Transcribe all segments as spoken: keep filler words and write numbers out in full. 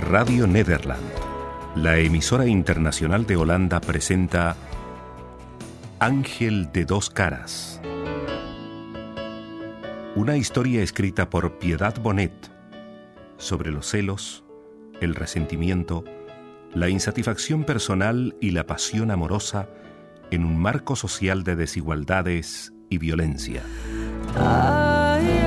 Radio Nederland, la emisora internacional de Holanda, presenta Ángel de dos caras. Una historia escrita por Piedad Bonet sobre los celos, el resentimiento, la insatisfacción personal y la pasión amorosa en un marco social de desigualdades y violencia. Ay,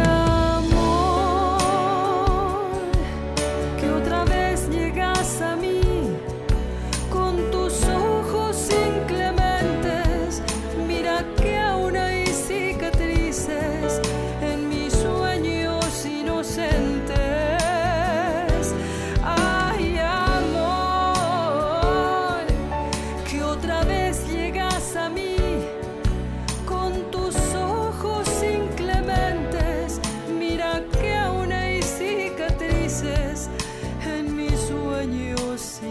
amor, que otra vez llegas a mí con tus ojos inclementes. Mira que aún hay cicatrices en mis sueños inocentes. Ay, amor, que otra vez llegas a mí con tus ojos inclementes. Mira que aún hay cicatrices en mis sueños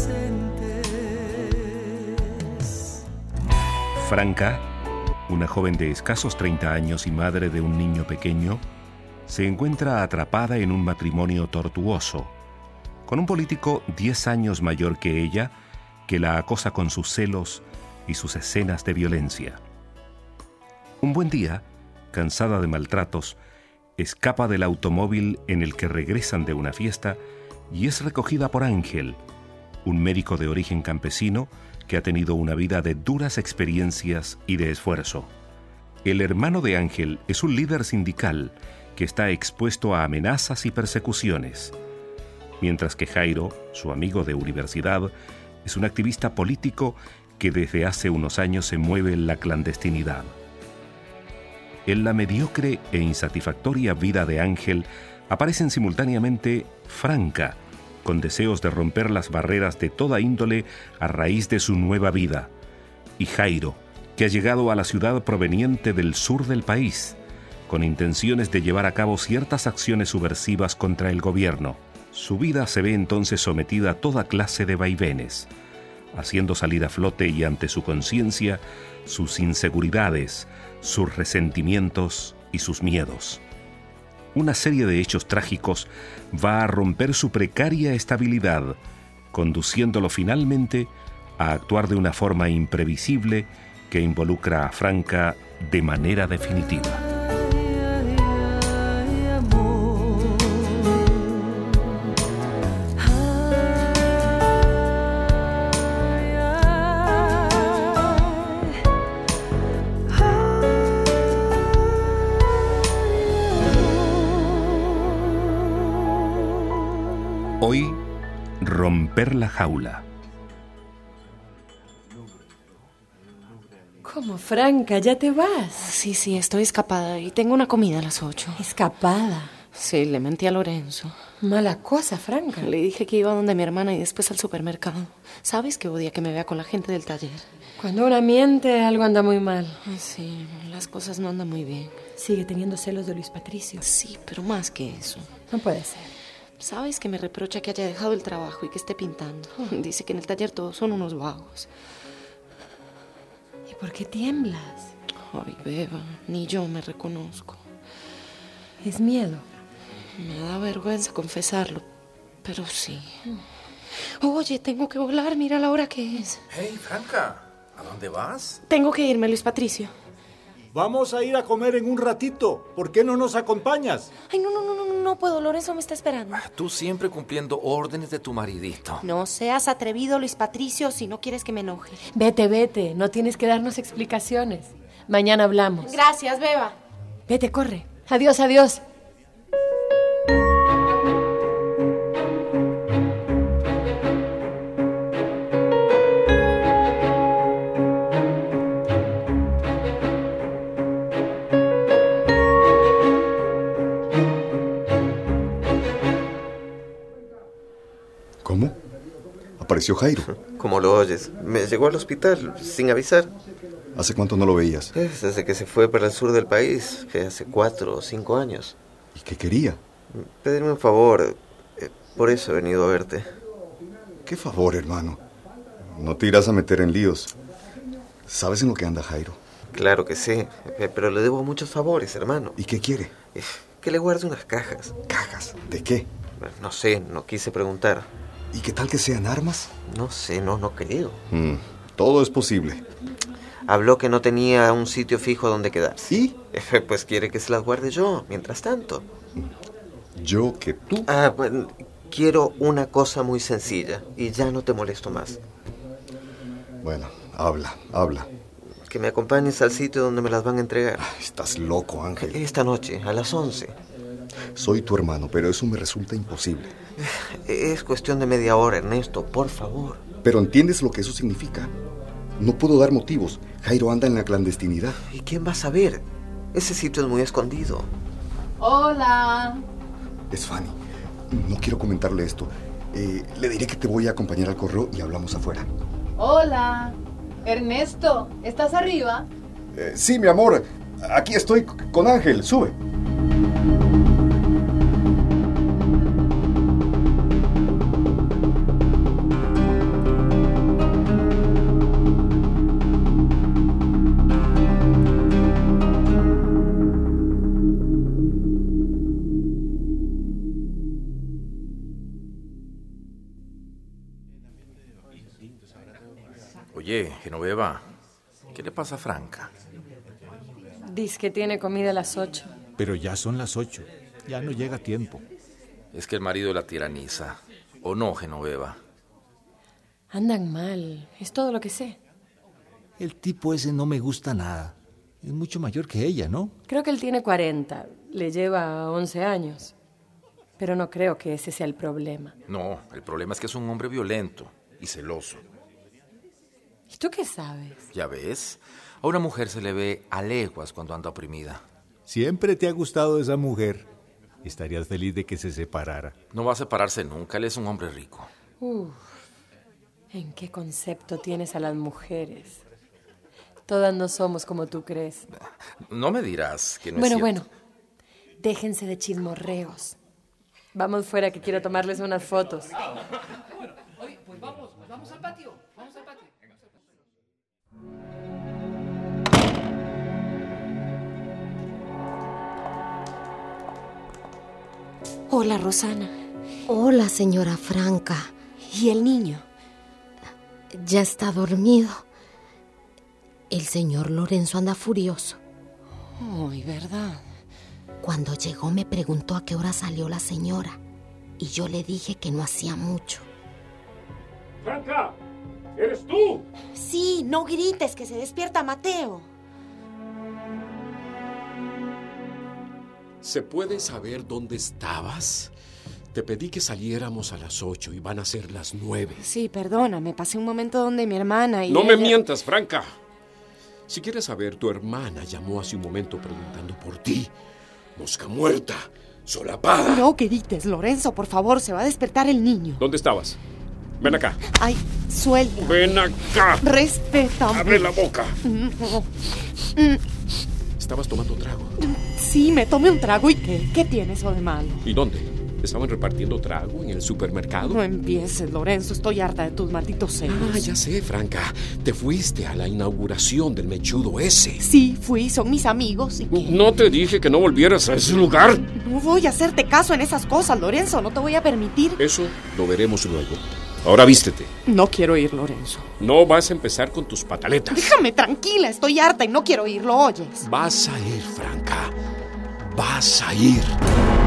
inocentes. Franca, una joven de escasos treinta años y madre de un niño pequeño, se encuentra atrapada en un matrimonio tortuoso, con un político diez años mayor que ella, que la acosa con sus celos y sus escenas de violencia. Un buen día, cansada de maltratos, escapa del automóvil en el que regresan de una fiesta y es recogida por Ángel, un médico de origen campesino que ha tenido una vida de duras experiencias y de esfuerzo. El hermano de Ángel es un líder sindical que está expuesto a amenazas y persecuciones, mientras que Jairo, su amigo de universidad, es un activista político que desde hace unos años se mueve en la clandestinidad. En la mediocre e insatisfactoria vida de Ángel aparecen simultáneamente Franca, con deseos de romper las barreras de toda índole a raíz de su nueva vida, y Jairo, que ha llegado a la ciudad proveniente del sur del país, con intenciones de llevar a cabo ciertas acciones subversivas contra el gobierno. Su vida se ve entonces sometida a toda clase de vaivenes, haciendo salir a flote y ante su conciencia sus inseguridades, sus resentimientos y sus miedos. Una serie de hechos trágicos va a romper su precaria estabilidad, conduciéndolo finalmente a actuar de una forma imprevisible que involucra a Franca de manera definitiva. Hoy, romper la jaula. ¿Cómo, Franca? ¿Ya te vas? Sí, sí, estoy escapada y tengo una comida a las ocho. ¿Escapada? Sí, le mentí a Lorenzo. Mala cosa, Franca. Le dije que iba donde mi hermana y después al supermercado. ¿Sabes que odia que me vea con la gente del taller? Cuando una miente, algo anda muy mal. Sí, las cosas no andan muy bien. Sigue teniendo celos de Luis Patricio. Sí, pero más que eso. No puede ser. ¿Sabes que me reprocha que haya dejado el trabajo y que esté pintando? Dice que en el taller todos son unos vagos. ¿Y por qué tiemblas? Ay, Beba, ni yo me reconozco. ¿Es miedo? Me da vergüenza confesarlo, pero sí. Oye, tengo que volar, mira la hora que es. Hey, Franca, ¿a dónde vas? Tengo que irme, Luis Patricio. Vamos a ir a comer en un ratito. ¿Por qué no nos acompañas? Ay, no, no, no, no, no puedo. Lorenzo me está esperando. Ah, tú siempre cumpliendo órdenes de tu maridito. No seas atrevido, Luis Patricio, si no quieres que me enoje. Vete, vete. No tienes que darnos explicaciones. Mañana hablamos. Gracias, Beba. Vete, corre. Adiós, adiós. ¿Cómo? ¿Apareció Jairo? ¿Cómo lo oyes? Me llegó al hospital sin avisar. ¿Hace cuánto no lo veías? Es desde que se fue para el sur del país, que hace cuatro o cinco años. ¿Y qué quería? Pedirme un favor. Eh, por eso he venido a verte. ¿Qué favor, hermano? No te irás a meter en líos. ¿Sabes en lo que anda Jairo? Claro que sí, pero le debo muchos favores, hermano. ¿Y qué quiere? Que le guarde unas cajas. ¿Cajas? ¿De qué? No sé, no quise preguntar. ¿Y qué tal que sean armas? No sé, no, no creo. Mm, todo es posible. Habló que no tenía un sitio fijo donde quedarse. ¿Y? Pues quiere que se las guarde yo, mientras tanto. ¿Yo que tú? Ah, bueno, quiero una cosa muy sencilla y ya no te molesto más. Bueno, habla, habla. Que me acompañes al sitio donde me las van a entregar. Ay, estás loco, Ángel. Esta noche, a las once. Soy tu hermano, pero eso me resulta imposible. Es cuestión de media hora, Ernesto, por favor. Pero ¿entiendes lo que eso significa? No puedo dar motivos. Jairo anda en la clandestinidad. ¿Y quién va a saber? Ese sitio es muy escondido. Hola. Es Fanny. No quiero comentarle esto. Eh, le diré que te voy a acompañar al correo y hablamos afuera. Hola. Ernesto, ¿estás arriba? Eh, sí, mi amor. Aquí estoy con Ángel. Sube. Oye, Genoveva, ¿qué le pasa a Franca? Dice que tiene comida a las ocho. Pero ya son las ocho. Ya no llega tiempo. Es que el marido la tiraniza. ¿O no, Genoveva? Andan mal, es todo lo que sé. El tipo ese no me gusta nada. Es mucho mayor que ella, ¿no? Creo que él tiene cuarenta, le lleva once años. Pero no creo que ese sea el problema. No, el problema es que es un hombre violento y celoso. ¿Y tú qué sabes? ¿Ya ves? A una mujer se le ve a leguas cuando anda oprimida. Siempre te ha gustado esa mujer. Estarías feliz de que se separara. No va a separarse nunca, él es un hombre rico. Uf, ¿en qué concepto tienes a las mujeres? Todas no somos como tú crees. No me dirás que no Bueno, es cierto. bueno, déjense de chismorreos. Vamos fuera que quiero tomarles unas fotos. Oye, pues vamos, vamos al patio, vamos al patio. Hola, Rosana. Hola, señora Franca. ¿Y el niño? Ya está dormido. El señor Lorenzo anda furioso. Ay, ¿verdad? Cuando llegó me preguntó a qué hora salió la señora. Y yo le dije que no hacía mucho. ¡Franca! ¿Eres tú? Sí, no grites, que se despierta Mateo. ¿Se puede saber dónde estabas? Te pedí que saliéramos a las ocho y van a ser las nueve. Sí, perdona, me pasé un momento donde mi hermana y... No me ella... mientas, Franca. Si quieres saber, tu hermana llamó hace un momento preguntando por ti. Mosca muerta, solapada. No grites, Lorenzo, por favor, se va a despertar el niño. ¿Dónde estabas? Ven acá. Ay, suelta. Ven acá. Respétame. Abre la boca. Mm. Estabas tomando trago. Sí, me tomé un trago. ¿Y qué? ¿Qué tiene eso de malo? ¿Y dónde? ¿Estaban repartiendo trago en el supermercado? No empieces, Lorenzo. Estoy harta de tus malditos celos. Ah, ya sé, Franca. Te fuiste a la inauguración del mechudo ese. Sí, fui. Son mis amigos. ¿Y qué? ¿No te dije que no volvieras a ese lugar? No voy a hacerte caso en esas cosas, Lorenzo. No te voy a permitir. Eso lo veremos luego. Ahora vístete. No quiero ir, Lorenzo. No vas a empezar con tus pataletas. Déjame tranquila. Estoy harta y no quiero ir. ¿Lo oyes? Vas a ir, Franca. Vas a ir.